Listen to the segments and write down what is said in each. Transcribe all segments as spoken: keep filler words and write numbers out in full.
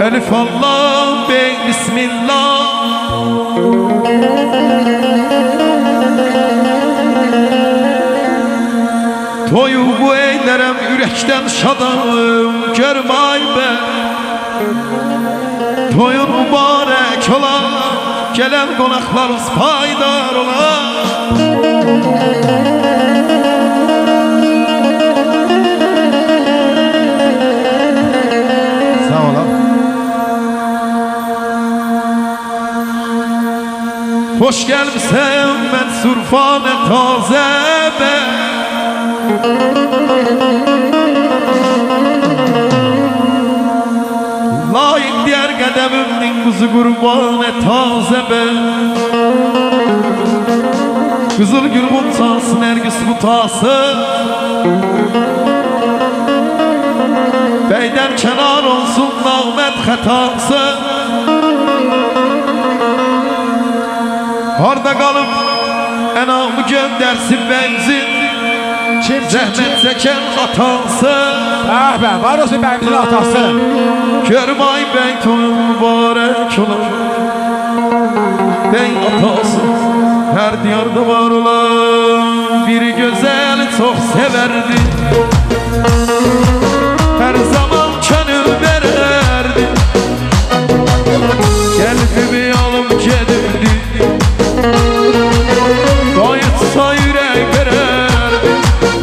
Elif Allah bey bismillah. Toyu bu eylerem yürekten şadanım görmay be. Toyun mübarek ola, gelen konaklarımız paydar ola. Sağ ola. Hoş gelmişsen Mensur fane taze be. Layık diğer qədəmimnin kuzu kurban et taze be. Kızıl gül kutsası nergis kutası, beyden kenar olsun nağmet xətası. Harda kalıp enamı göndersin benzin, kim zəhmət çəkən atası. Ah be, var olsun bəyimizin atası. Görmay bey toyun mübarek olur, bey atası. Her diyarda var olan bir güzel çok severdi. Her zaman könül verirdi, kalbimi alıp gedirdi. Kayıtsa yürek verirdi,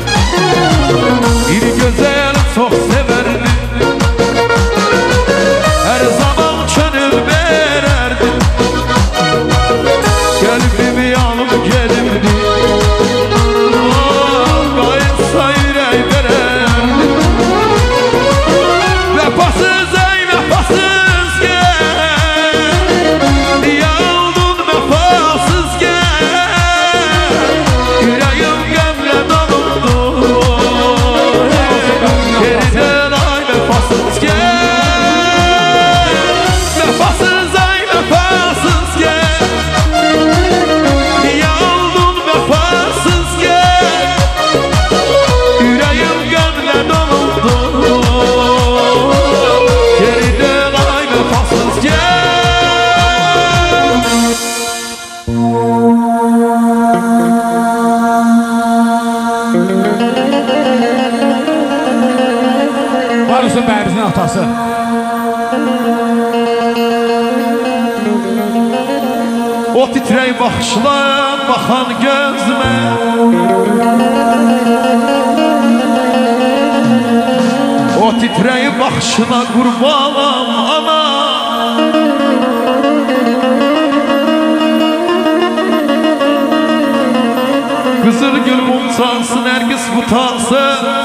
bir güzel çok severdi. Her zaman könül verirdi, kalbimi alıp gedirdi. Kayıtsa yürek verirdi. Vefasız ey vefasız gel, niye oldun vefasız gel. Yüreğim gömle dolundu, geriden ay vefasız gel. Vefasız ay vefasız gel, niye oldun vefasız gel. Yüreğim gömle dolundu, geriden ay vefasız gel. Var olsun bəyimizin atası. O titrey bakışla bakan gözüme, o titrey bakışına kurbanım ana. Kızıl gül mumsası nergis kutası,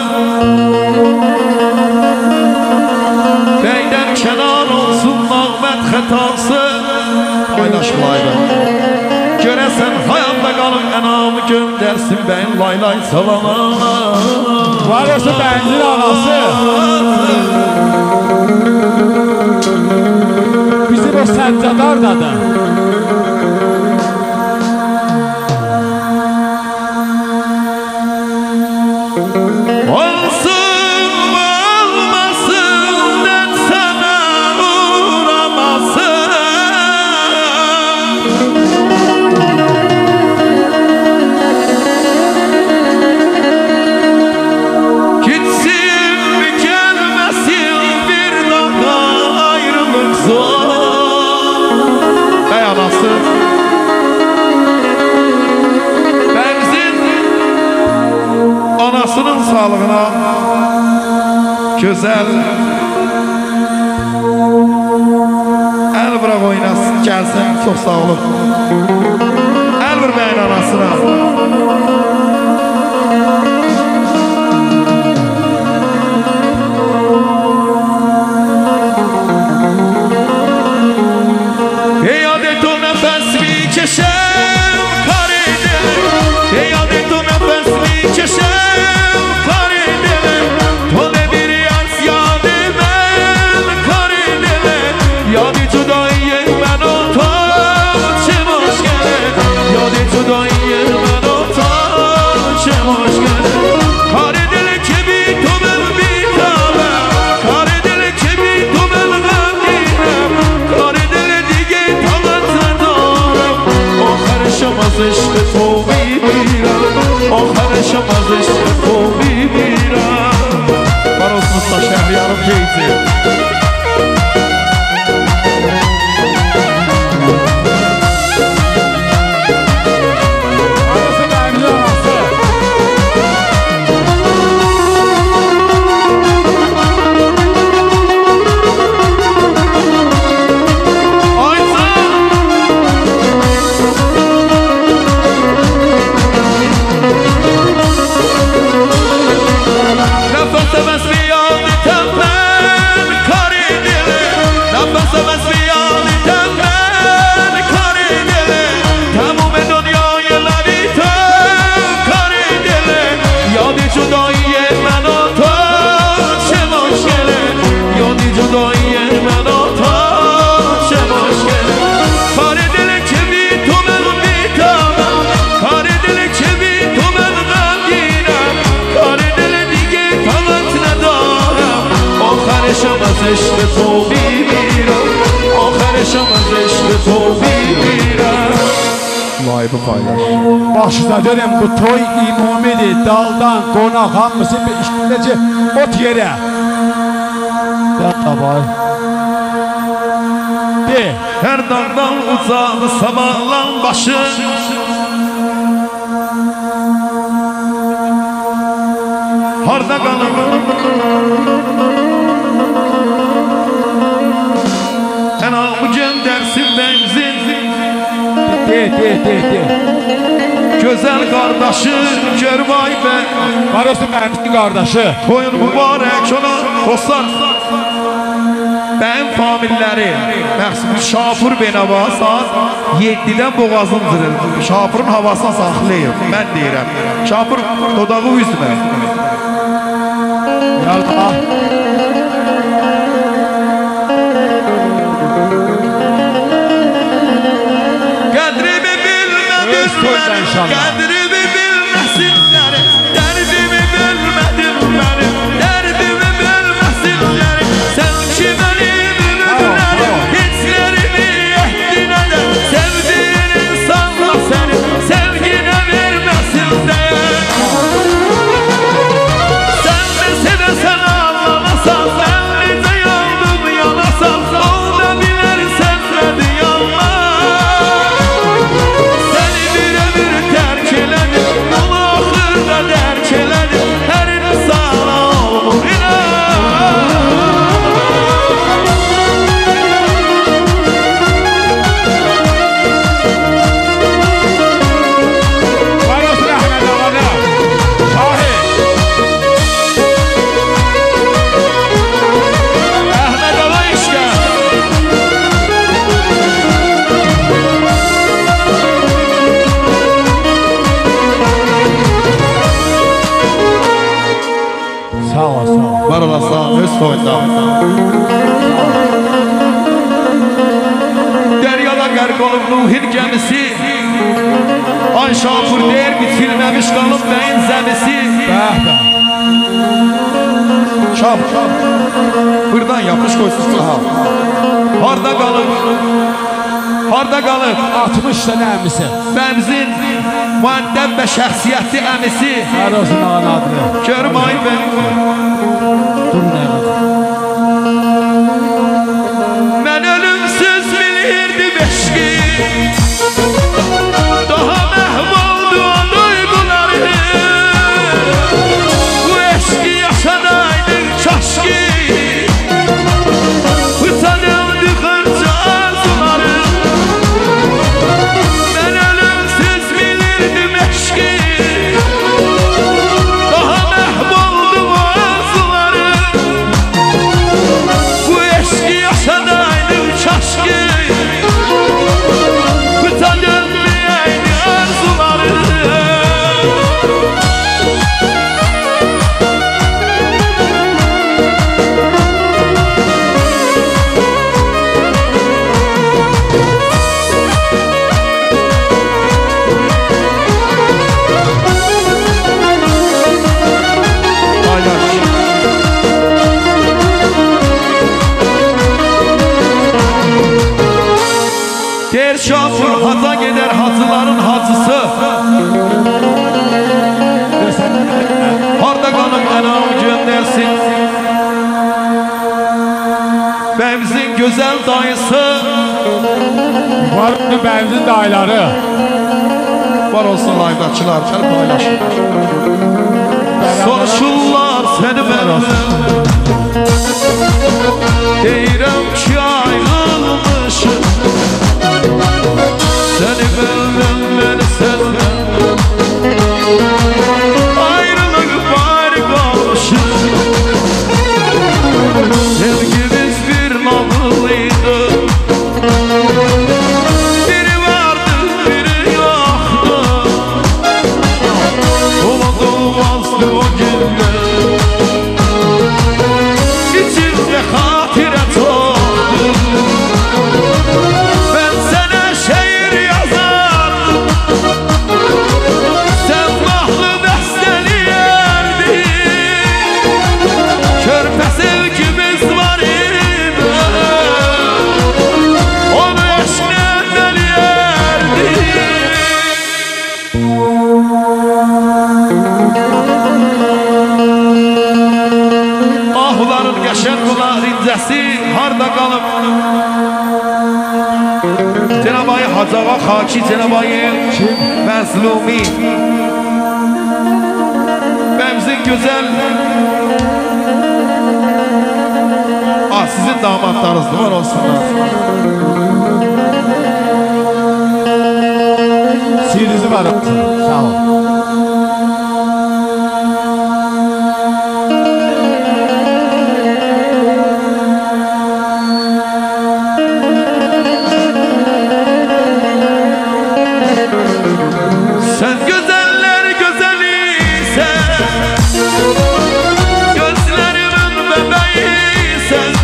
beyden kenar olsun nağmet xətası. Paylaşmayla göresen hayatta kalın enamı göndersin ben lay lay salana. Var olsun bəyimizin ağası. Bizim o Səccadar dadı. Olsun olmasın ben sana uğramasın. Gitsin mi gelmesin bir daha ayrılık zor. Ey anası, benzin anasının sağlığına güzel el bırak oynasın gelsin, çok sağ olun. El vermeyin anasına. Ey adet o nefes mi keşem karede, ey adet o nefes mi keşem karede. To ne bir yaz yadı ben karede, yadı cudayı ben o toçum hoş gele, yadı cudayı ben o دایه من آتاش مشکل کار دل که بی تو من بیتامم کار دل که بی تو من غمگینم کار دل دیگه طاقت ندارم آخرشم از عشق تو میمیرم آخرشم از عشق تو میمیرم Layıbı paylaş. Başına dönüm bu toy imamidir. Daldan, konak, hamısı bir işleci ot yere. Ya tabay. De. Her dağdan uzağı sabahlan başı harda kalır enamı göndersin benzin De, de, de, de. Güzel kardeşi gör vay be Var olsun benim kardeşi. Toyun mübarek ona dostlar Ben familləri Məxsum Şapur Benava saat yeddidən boğazın zırır Şapurun havasına saxlayır Mən deyirəm Şapur dodağı üzmə Yallah. Qədrimi bilmədim mənim Qədrimi bilməsinləri Dərdimi bilmədim mənim Dərdimi bilməsinləri Sən ki mənim ümürlərim Hiçlərimi ehdinədə Sevdiğin insanla səni Sevginə verməsinlər Sən də sevəsən anlamasan Sən necə yandım yanasan Ol da bilərsən nədir yanma Səni bir ömür tərk elədim Onu axırda dərk elədim Hər insana olmur inan Var olsun Ahmet Ağa'da. Şahit. Əhməd Ağa işgə Sağ ol, sağ ol. Var olasın öz toyunda Deryada qərq olub Nuhin gəmisi Ay Şapur deyir bitirməmiş qalıb bəyin zəmisi Bəh, bəh. Şapur Buradan yapış koysun saha Harda qalıb Harda qalıb altmış tane əmisi. Bəmzin müəddəb və şəxsiyyətli əmisi Var olsun ağanın adını. Görüm ay ben Dur ne kadar. Mən ölümsüz bilirdim eşki Daha məhv oldu o duyguları Bu eşki yaşadaydın kaşki Utanıldı xırca arzuları Mən ölümsüz bilirdim eşki Daha məhv oldu o arzuları Bu eşki yaşadaydın kaşki Utanılmayaydı arzuları Paylaş Der Şapur haza gider hacıların hacısı Harda qalıb ənam göndersin Bəmzin gözəl dayısı Var olsun benzin dayıları. Var olsun laydaçılar Gəl paylaşın Soruşurlar səni məndən Deyirəm ki ayrılmışım Səni məndən məni səndən Ayrılıq bari qalmışım Sevgimiz bir nağıllıydı Biri vardı biri yoktu Oldu vazdı o günler birisi harda qalıb. Cenab-ı Hacı Ağa Xaki, Cenab-ı Məzlumi və bizim gözəl ah, sizin damatlarınızdır, var olsunlar. Sirinizi var olsun. Sağ ol. Sen güzeller güzelisin, gözlerimin bebeğisin.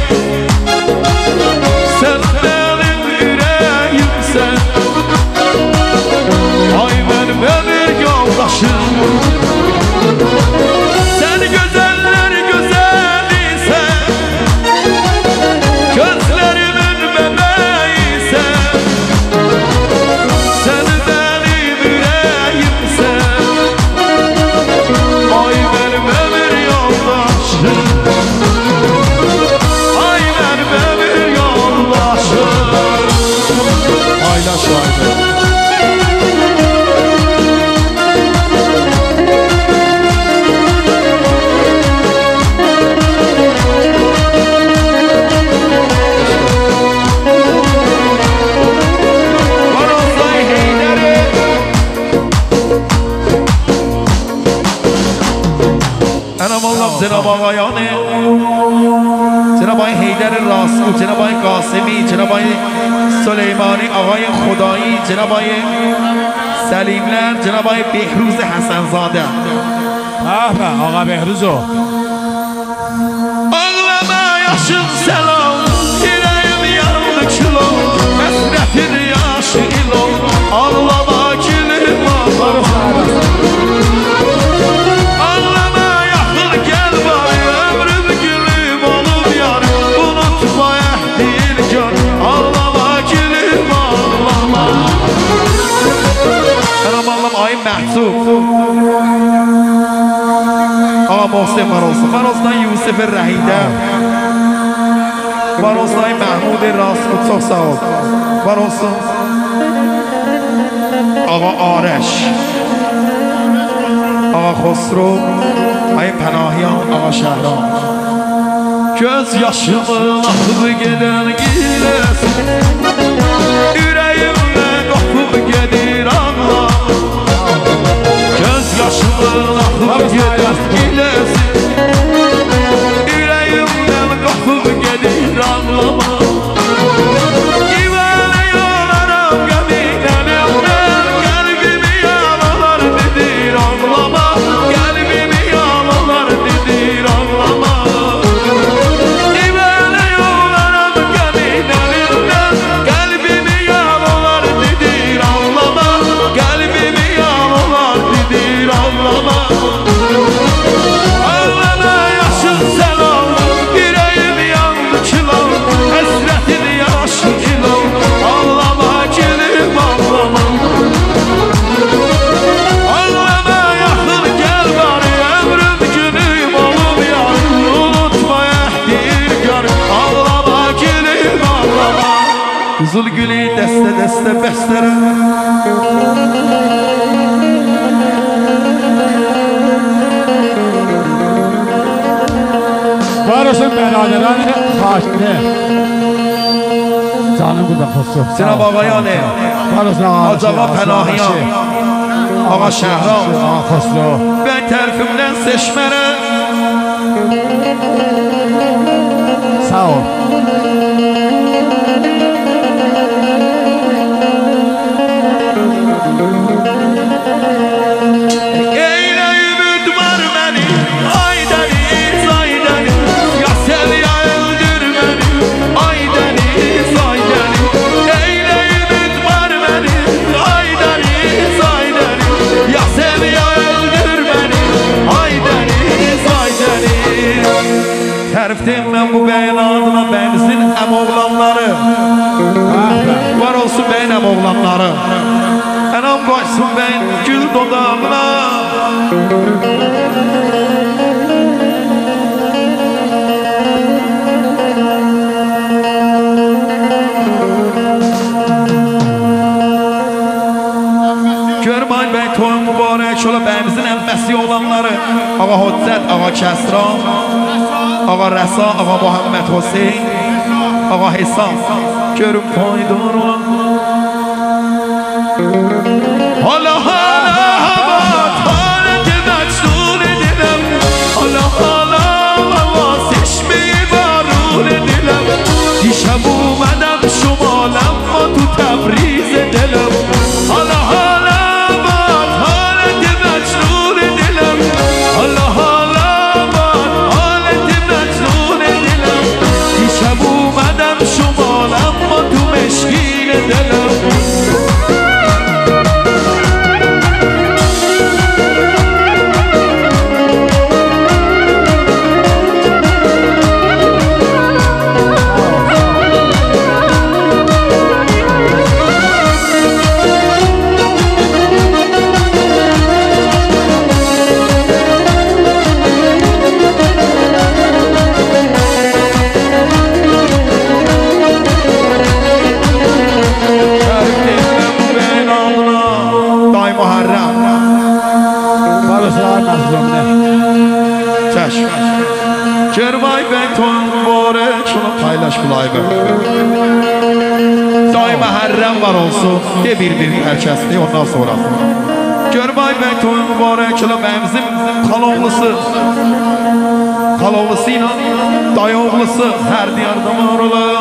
Sen benim yüreğimsin, ay benim ömür yoldaşım. Sen güzeller güzelisin, gözlerimin bebeğisin. Sen benim yüreğimsin, ay benim ömür yoldaşım. Ay benim ömür yoldaşım. Paylaş haydi. Cenab-ı Ağayane, Cenab-ı Heydər-i Rasul, Cenab-ı Qasimi, Cenab-ı Süleymani, Ağay Xudayi, Cenab-ı Səlimlər, Cenab-ı Behruz Həsənzadə. Ah be, Ağa Behruz o. Ağlama yaşım selam, yüreğim yandı kilo, həsrətin yaşı ilo, ağlama gülüm ağlama. Ay Məhsub Ağa Mohsen var olsun. Var olsun Yusuf Rəhidə. Var olsun Məhmud Rasul. Çox sağ ol. Var olsun Ağa Arəş, Ağa Xosro, Ay Pənahiyan, Ağa Şəhran. Göz yaşımın axıb gedən giləsin, ürəyimdə qopub gedir ağlar. Göz yaşımın axıb gedən giləsin, ürəyimdən qopub gedir ağlama. Divane yolaram qəminəlimdən, qəlbimi yalalar dedir ağlama. Qəlbimi yalalar dedir ağlama. Divane yolaram qəminəlimdən, qəlbimi yalalar dedir ağlama. Qəlbimi yalalar dedir ağlama. Ağlama yaşın selam, yüreğim yandı kilal, həsrətin yaşı kilal. Ağlama gülüm ağlama. Ağlama yaxın gəl bari, ömrüm günüm olub yarım. Unutma əhdir gör, ağlama gülüm ağlama. Qızıl gülü dəstə dəstə bəstərə, Var olsun beraderan Xaşine. Canım burada Xosro. Cenab-ı Ağayane, Var olsun Hacı Ağa Pənahiyan, Ağa Şəhran. Ağa Xosro. Ben tərfimdən seçmərə, Sağ ol. eylə ümid var məni, ay dəniz, ay dəniz. Ya sev ya öldür məni, ay dəniz, ay dəniz. Eylə ümid var məni, ay dəniz, ay dəniz. Ya sev ya öldür məni, ay dəniz, ay dəniz. Tərifdim mən bu bəyin adına, bəyimizin əm oğlanları. Var olsun bəyin əm oğlanları. Anam koysun ben gül dodağına. آقا حجت، آقا کسرا، آقا رسا، آقا محمد حسین، آقا حسام کرم پایدار حالا حالا حال مجنون دلم حالا حالا حواسش به بارون دلم دیشب اومدم شمالم ما تو تبریز دلم حالا حالا حال مجنون دلم حالا حالا حال مجنون دلم دیشب اومدم شمالم ما تو مشکین دلم Kervay ben ton mübarek şunu paylaş bulayım. Daim Muharrem var olsun de bir bir herkesli ondan sonra. Kervay ben ton mübarek şunu bizim kalovlusu kalovlusuyla dayovlusu her diyarda var ola.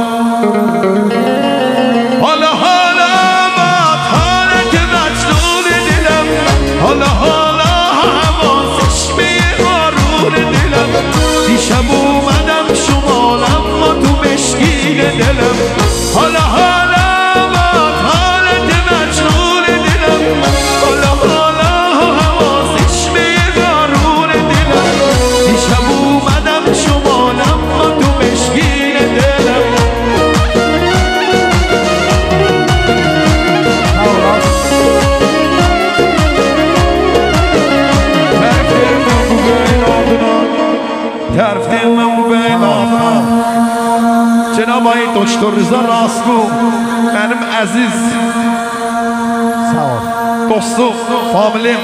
Hala hala mat haleti mecnun edilem hala hala havas eşmeyi harun edilem دیشب اومدم شمالم ما تو مشکین دلم حالا حالا حالت مجنون دلم حالا حالا حواسش به بارون دلم دیشب اومدم شمالم ما تو مشکین دلم ترفتیم و بیلانا جناب آقای دکتر رضا راستگو benim aziz dostum familim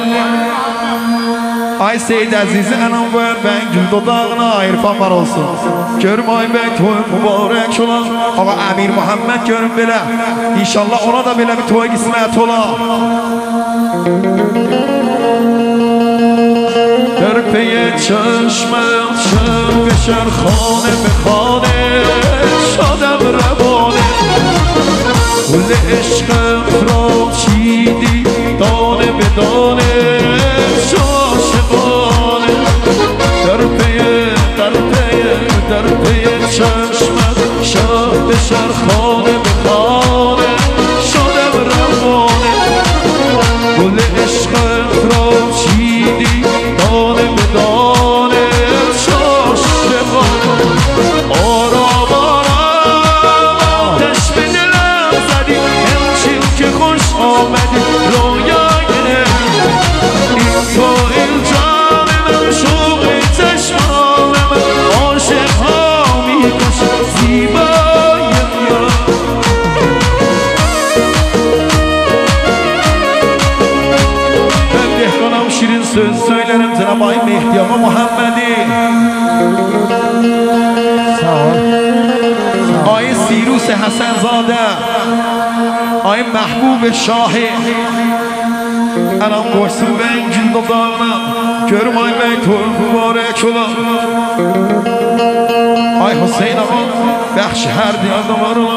ay Seyid Aziz'i anam ver ben gül dodağına ayırfan var olsun görüm ay ben toy mübarek olan ağa Amir Muhammed görüm bile inşallah ona da bile bir toy kısmet ola در پی چشمم چشم بشر خانه به خانه شادم روانه گل عشقم را چیدی دانه به دانه عاشقانه در پی در پی در پی چشمم شب بشر خانه به خانه شادم روانه گل عشقم را چیدی دانه به دانه شاشقانه آرام آرام آتش به دلم زدی همچین که خوش آمدی رویای این تو این جانم شوق چشمانم عاشق ها میکشم زیبای şirin söz söylerim Cenab-ı Ay Mehdi Ağa Muhammed'i Sağ ol Ay Sirus Hasanzade Ay Mahbub Şahi Anam koşsun ben gül dodağına Görüm ay ben toy mübarek ola Ay Hüseyin Ağa Bəxşi her diyarda var ola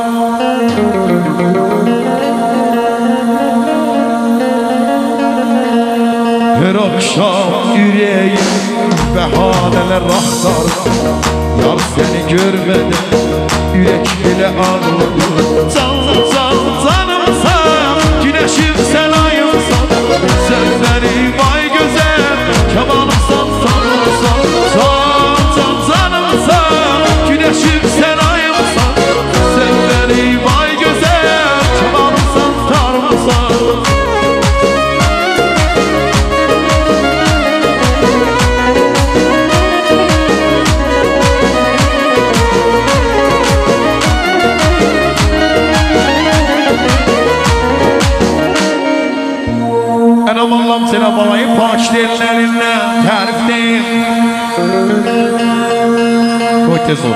Her akşam yüreğim behaneler rahtar Yar seni görmedim yürek bile ağladı Can can canımsan güneşim sen ayımsan Sözlerim ay güzel kemanımsan tanımsan Can can canımsan güneşim sen ayımsan Sözlerim ay güzel kemanımsan tanımsan tez ol.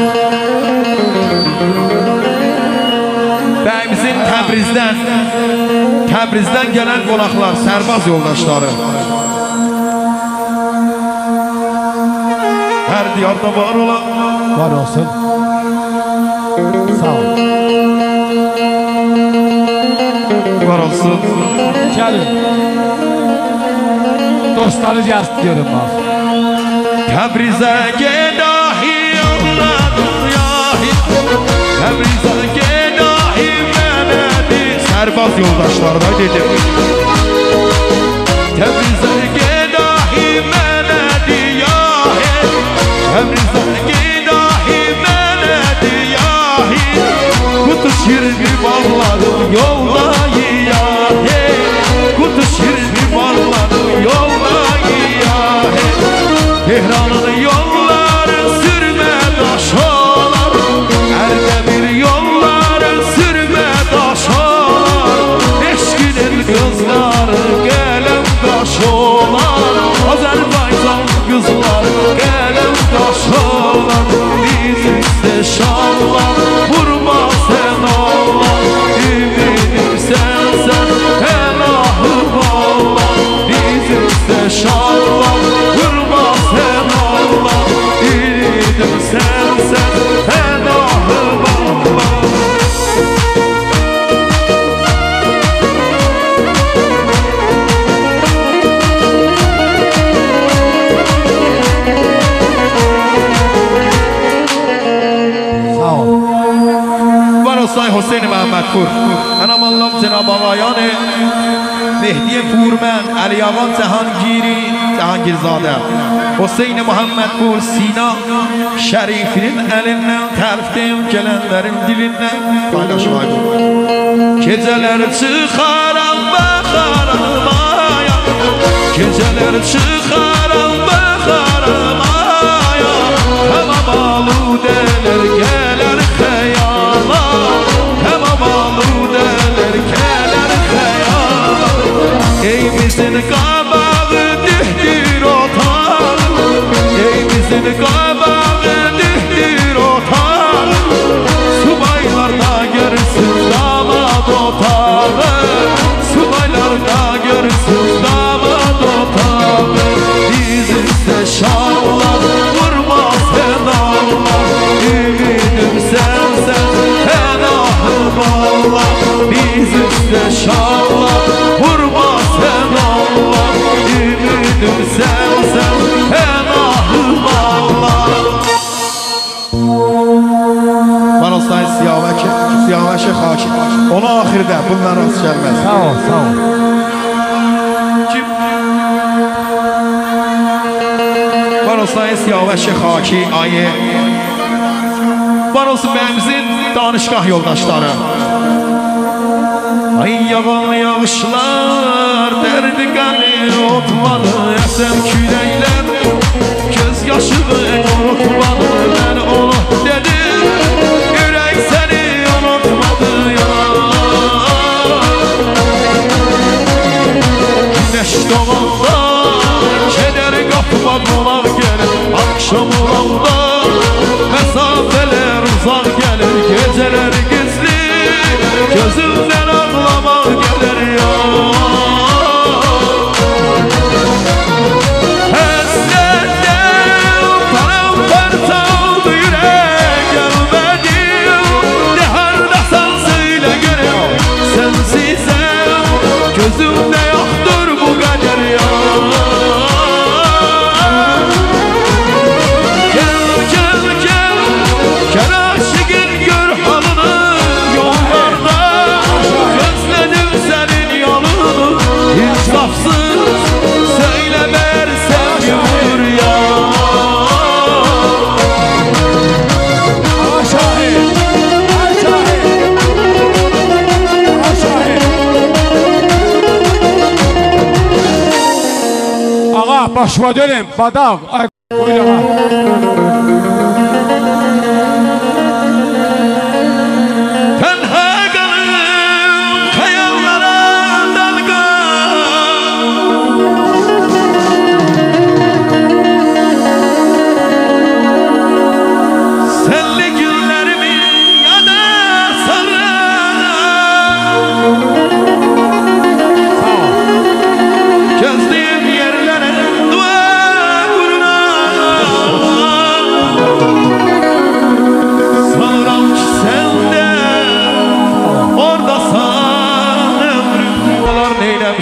Bəyimizin Təbrizdən, Təbrizdən gələn qonaqlar, sərbaz yoldaşları. Hər diyarda var ola. Var olsun. Sağ ol. Var olsun. Gelin. Dostları gelsin diyorum bak. Təbrizə gedahi yolladım yahi, Təbrizə gedahi mənədir. Sərbaz yoldaşlarına dedim. Təbrizə gedahi mənədir yahi, Təbrizə gedahi mənədir yahi. Kutu şirni bağladım yollayı yahi, Kutu şirni bağladım yollayı yahi. Tehran'ın yolları sürme daş olar, Ərdəbil yolları sürme daş olar. Eşkinin kızları qələm daş olar, Azərbaycan kızları qələm daş olar. Biz üstə şallar vurma sen Allah, ümidim sensen elahı bağlar. Biz üstə şallar vurma sen Allah, ümidim sensen elahı bağlar. Sağ ol. Var olsun Hüseyin Məhəmmədpur. Anam Allah'ım Cenab-ı Ağayan Mehdi Purmen, Ali Ağan Cahangiri, Cahangirzadə, Hüseyin Məhəmmədpur, Sina Şərifinin əlindən, tərifdəyim gələnlərin dilindən paylaşmaydı. Gecələr çıxaram baxaram aya, Gecələr çıxaram baxaram aya, Tamam aludələr gələr xəyala, Tamam aludələr gələr xəyala. Ey bizim qabağı dühdür otaq, Ey bizim qabağı dühdür otaq, Subaylar da görsün damad otağı, Subaylar da görsün damad otağı. Biz üstə şallar vurma sen Allah, ümidim sensen elahı bağlar. Biz üstə şallar vurma sen Allah, ümidim sensen elahı bağlar. Mən olsaydı Siyavəki, Siyavəki Xaki, ona ahirdə bundan rast gəlməz. Sağ ol, sağ ol. Kim? Var olsaydı Siyavəki Xaki, ayı. Var olsun bəyimizin danışqah yoldaşları. Ay yağan yağışlar, derdi qanir otmadı, Əsən küləklər, göz yaşımı unutmadı. Mən onu dedim, ürək səni unutmadı ya. Güneş doğanda, keder qapıma qonaq gəlir. Akşam olanda, məsafələr uzaq gəlir. Gecələr gizli, gözümdən ağlamaq gəlir ya. Həsrətdən paramparça oldu yürək, gəlmədim. Ne hardasan söylə görəm, sensizəm, gözümdə yoxdur bu qədər ya. Gel, gel, gel, gel aşıqın gör halını yollarda. Gözlədim sənin yolunu, insafsız söyləmərsəm yürür ya. Ağa Şahid, Ağa Şahid, Ağa Şahid. Ağa başıma dönüm, badaq. Ay buyur ağa. Tənha qalım xəyallara dalğan.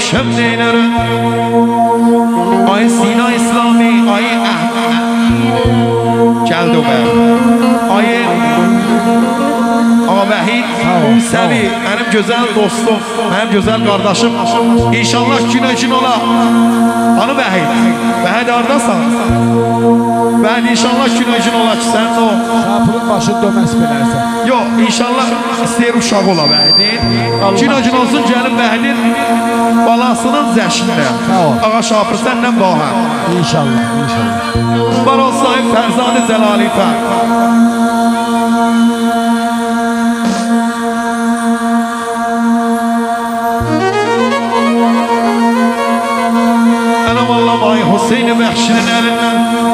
demişim neylerim. Ay Sina İslami, ay geldi o be. Ay Ağabey Musevi, benim güzel dostum, benim güzel kardeşim. İnşallah güne gün ola. Hanı Bəhid, Bəhid hardasan? Bəhid inşallah güne gün ola ki sen o. Şapırın başı döməz bilərsən. Yok, inşallah istəyir uşaq ola Bəhidin. Güne gün olsun gəlin Bəhidin balasının zəşində. Ağa Şapır səndən bahə. İnşallah, inşallah. Baral sahib Fərzad-ı Cəlalife. Hüseyin Bəxşinin əlindən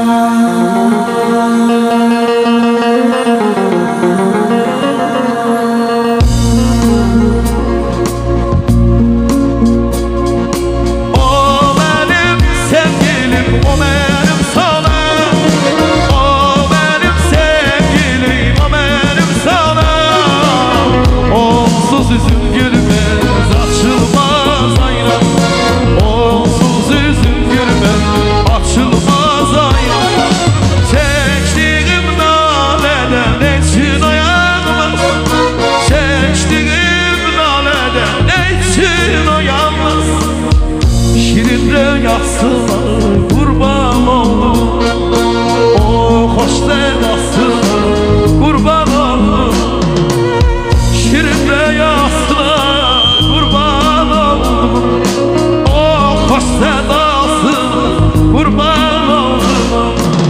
O mənim sevgilim, o mənim salam. O mənim sevgilim, o mənim salam. Onsuz üzüm gülməz, açılmaz ayran. Onsuz üzüm gülməz, açılmaz ayran. Çəkdiyim nalədən üçün oyanmaz. Çəkdiyim nalədən üçün oyanmaz. Şirin rüyasına qurban oldum. O xoş sədasına qurban oldum. Şirin rüyasına qurban oldum. O xoş sədasına qurban oldum.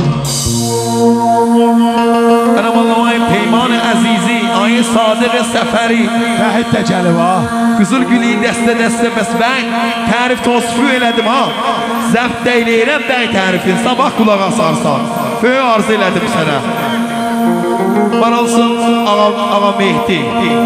Anam Allah'ın peymanı azizi, ayı Sadır Səfəri. Vəhid də gəlib ha. Qızıl gülü dəstə dəstə bəs mən tərif tosfu elədim ha. Zəft deyləyirəm bəy tərifin, sabah qulaq asarsan. Föy arz elədim sənə. Var olsun ağa, ağa Mehdi.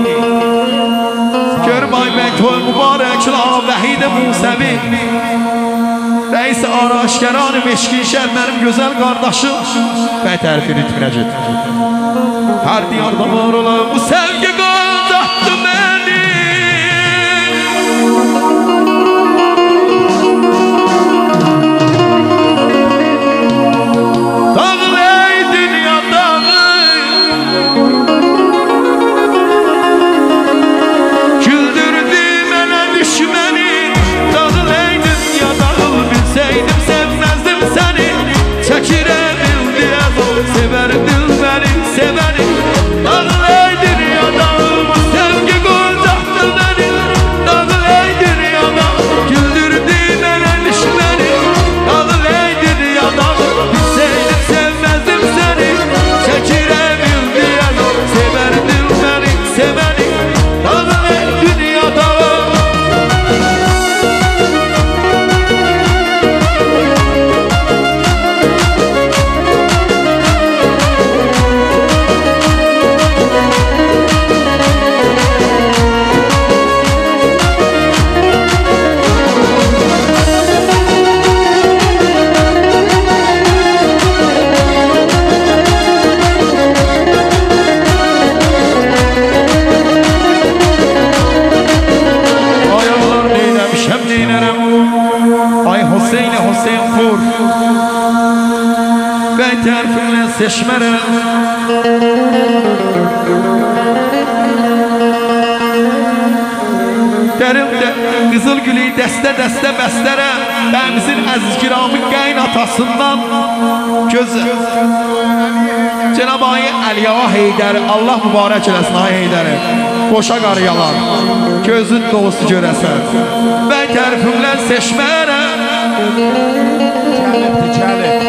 Görüm ay bəy toy mübarək ağa Vəhid Musevi. Reis Araşkeran-ı Meşkinşər benim güzel kardeşim. Bəy tərifi ritminə get. Hər diyarda var olan bu sevgi qandattı beni. Dağıl ey dünya dağı, güldürdü mənə düşməni. Dağıl ey dünya dağı, bilseydim sevmezdim səni. Çəkirəm ildiyə zor, sevərdim bəni, sevəni. Dağıl ey dünya dağı, bu sevgi qoncaktı beni. Dağıl ey dünya dağı, güldürdü mənə düşməni. Dağıl ey dünya dağı, bilseydim sevmezdim səni. Çəkirəm ildiyə zor, sevərdim bəni, sevəni. Dağıl ey dünya dağı. Ay Hüseyin Hüseyin Kur Bəy tərfinlə seçmərəm. Dərimdə qızıl gülü dəstə dəstə bəstərə Bəmizin əziz kiramın qəyn atasından göz Cenab-ı Ayı Əliya Heydəri Allah mübarək eləsin Ay Heydəri. Qoşa qarıyalar gözün doğusu görəsən. Bəy tərifimlə seçmərəm. Gəlibdir, gəlib.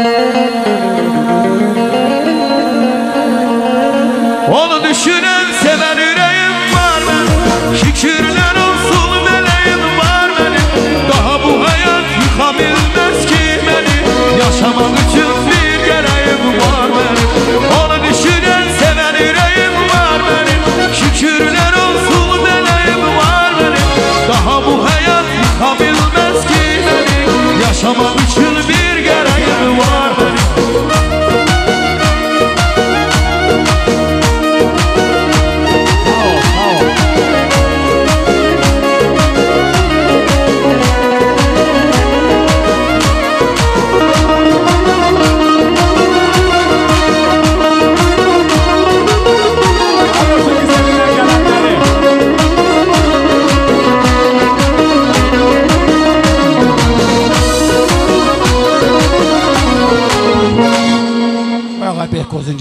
Onu düşünən sevən ürəyim var mənim. Şükürlər olsun mələyim var mənim. Daha bu həyat yıxa bilməz ki məni. Yaşamaq üçün bir gərəyim var mənim. Onu düşünən sevən ürəyim var mənim. Şükürlər olsun mələyim var mənim. Daha bu həyat yıxa bilməz ki məni. Yaşamaq üçün bir gərəyim var mənim.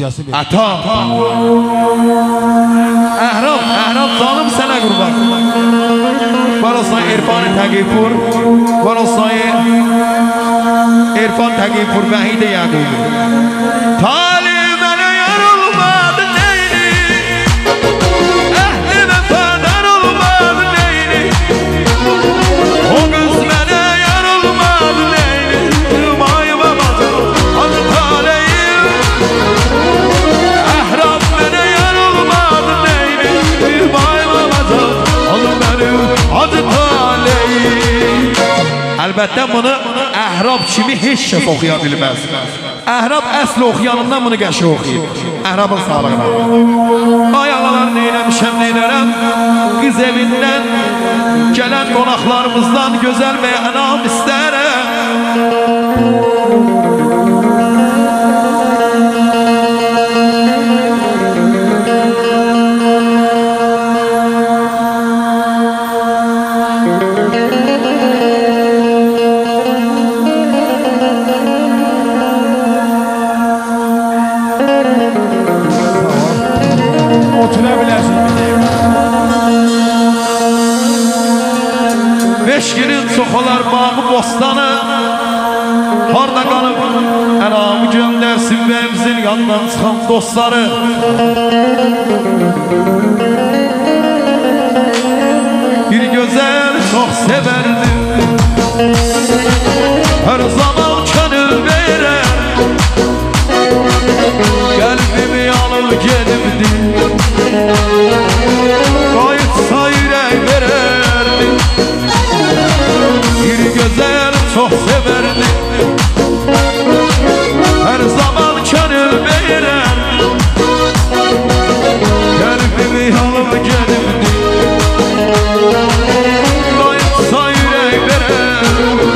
müjdəsi verir. Ata. Əhrab, əhrab canım sənə qurban. Var olsan İrfan-ı Təqifur, var olsan İrfan Təqifur Vəhid-i Yaqub. Talib mənə yar olmadı neyni, əhli vəfadar olmadı neyni, o qız mənə yar olmadı neyni, vay babacım adı taleyim, əhrab mənə yar olmadı neyni, vay babacım adı mənim adı taleyim. Əlbəttə bunu əhrab kimi heç kəs oxuya bilməz. Əhrab əsl oxuyanından bunu qəşi oxuyub. Əhrabın sağlığına. Ay ağalar neyləmişəm neylərəm, qız evindən gələn qonaqlarımızdan gözəl və ənam istərəm. Beş günün çox olar bağı bostanı, harda qalıb ənamı göndərsin bəyimizin yandan çıxan dostları. Bir gözəl çox sevərdi, hər zaman könül verər, qəlbimi alıb gedibdi, qayıtsa ürək verərdi. Bir gözəl çox sevərdi, hər zaman könül verər, qəlbimi alıb gedibdi, qayıtsa ürək verər.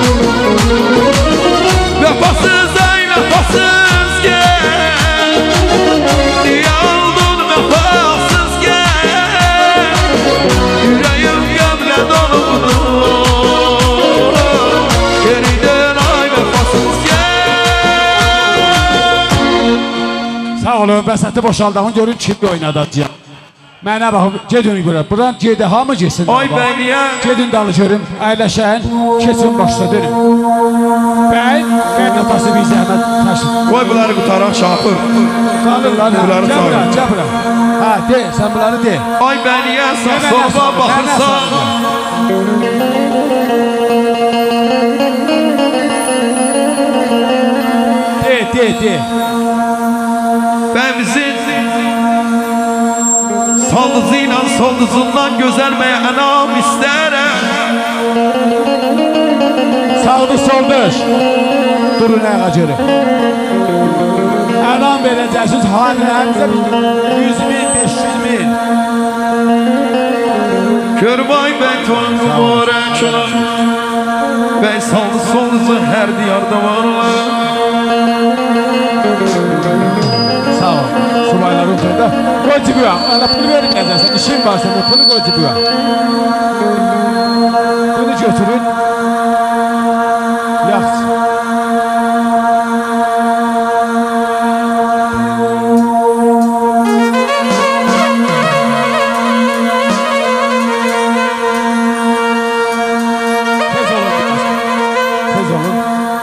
Vəfasız ey vəfasız gəl, niyə oldun vəfasız gəl, ürəyim qəmlə dolubdur. Sağ olun, vəsəti boşaldağın görün kimdə oynadacaq. Mənə baxın, gedin görə, buradan gedə, hamı geçsin. Ay bəniyə. Gedin dalı görün, əyləşən, keçin başla dönün. Bəy, qənd atası bir zəhmət təşkil. Qoy bunları qutaraq şapır. Qalırlar, cəbra, cəbra. Ha, de, sən bunları de. Ay bəniyə, sağ soğuğa baxırsan. De, de, de. Bəyimizin saldızı ilə solduzundan gözəl və ənam istərəm. Sağdı solduz, durun əğa görüm. Ənam verəcəksiniz halinərimizə yüz min, beş yüz min. Körbay bəy toyun mübarək olar, bəy saldı solduzu hər diyarda varlar. Sağ ol, subaylar oturdu. Qoy cibüya, ana pul verin necəsən, işin varsa bu pulu qoy cibüya. Bunu götürün. Yaxşı. Tez olun, tez olun.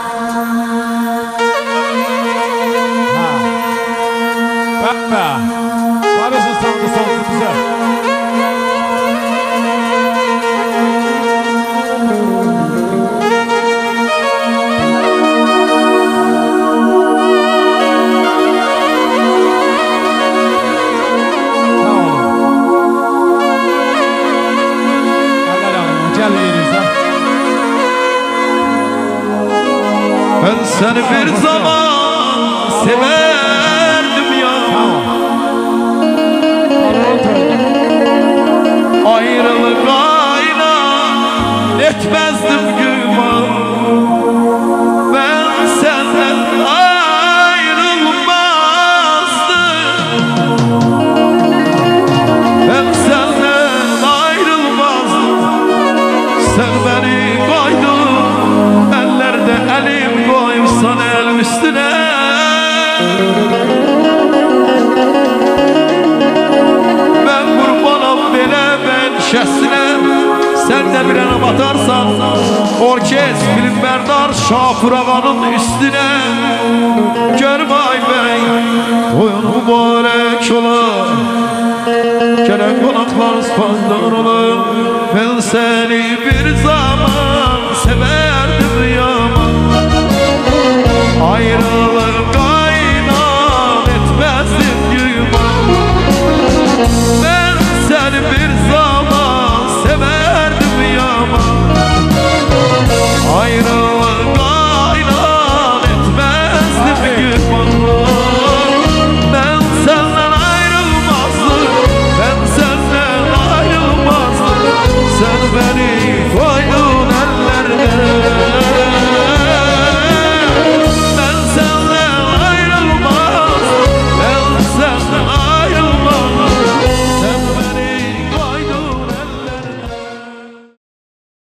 Bakma, varırsın sandı sandı bize. Ben seni bir zaman severdim ya, ayrılık ayna etmezdim güman. Ben senden ayrılmazdım, ben senden ayrılmazdım. Sen beni koydun ellerde, elim koysan el üstüne. Orkes Filmberdar Şafur Ağa'nın üstüne Kervay Bey toyun mübarek ola. Gelen konaklar spandar ola. Ben seni bir zaman severdim yaman. Ayrı